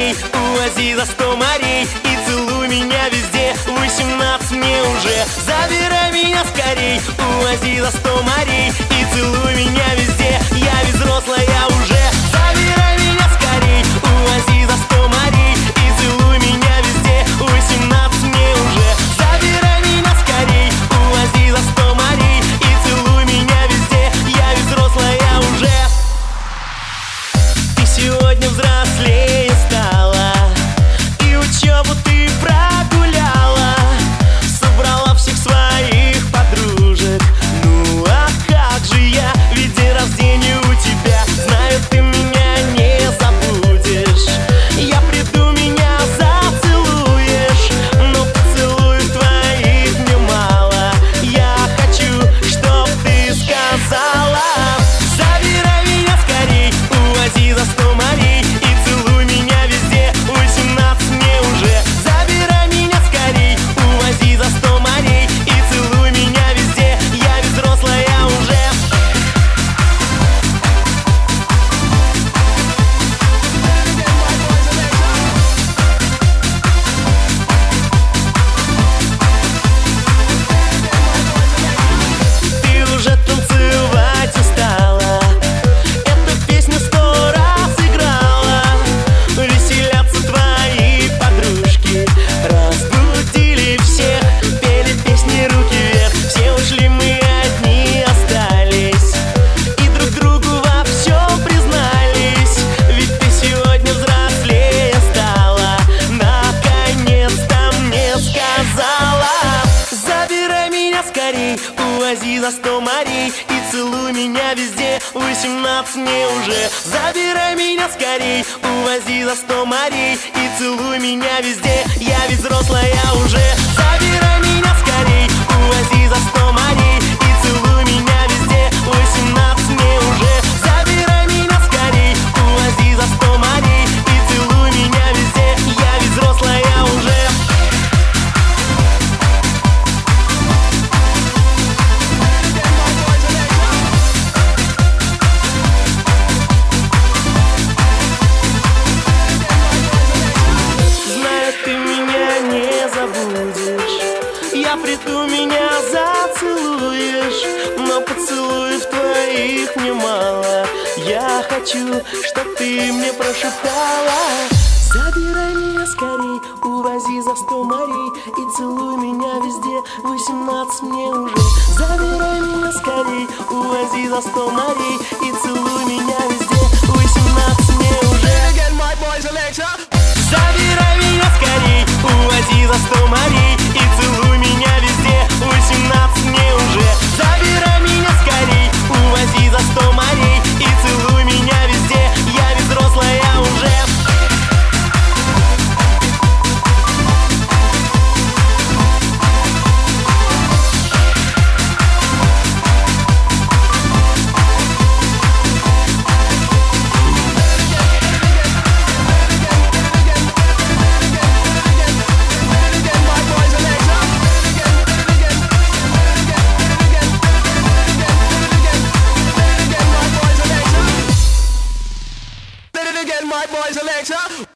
морей, увози за 100 морей и целуй меня везде. 18 мне уже, забирай меня скорей, увози за 100 морей и целуй меня везде. Я ведь взрослая уже, забирай меня скорей, увози за 100 морей и целуй меня везде. 18 мне уже, забирай меня скорей, увози за 100 морей и целуй меня везде. Я ведь взрослая уже. Ты сегодня взрослее стала, и учебу ты прогуляла, собрала всех своих подружек. Ну а как же я, ведь день рождения у тебя. Знаю, ты меня не забудешь. Я приду, меня зацелуешь, но поцелуев твоих мне мало. Я хочу, чтоб ты сказала: забирай меня скорей, увози за 100 морей и целуй меня везде. 18 мне уже, забирай меня скорей, увози за 100 морей и целуй меня везде. Я ведь взрослая уже. Ты уже танцевать устала, эту песню 100 раз играла. Веселятся твои подружки, разбудили всех, пели песни руки вверх. Все ушли, мы одни остались, и друг другу во всем признались. Ведь ты сегодня взрослее стала, наконец-то мне сказала: забирай меня скорей, увози за 100 морей и целуй меня везде. 18 мне уже, забирай меня скорей, увози за 100 морей и целуй меня везде. Я ведь взрослая уже, забирай меня скорей, увози за 100 морей и целуй меня везде. 18 мне уже, забирай меня скорей, увози за 100 морей и целуй меня везде. Я ведь взрослая уже. Знаю, ты меня не забудешь. Я приду, меня зацелуешь, но поцелуев твоих мне мало. Я хочу, чтоб ты мне прошептала: забирай меня скорей, увози за 100 морей и целуй меня везде. 18 мне уже, забирай меня скорей, увози за 100 морей и целуй меня везде. 18 мне уже. Забирай меня скорей, увози за 100 морей и целуй меня везде. 18 мне уже, забирай меня скорей, увози за 100 морей и целуй меня везде. Я ведь взрослая уже. My boys Alexa.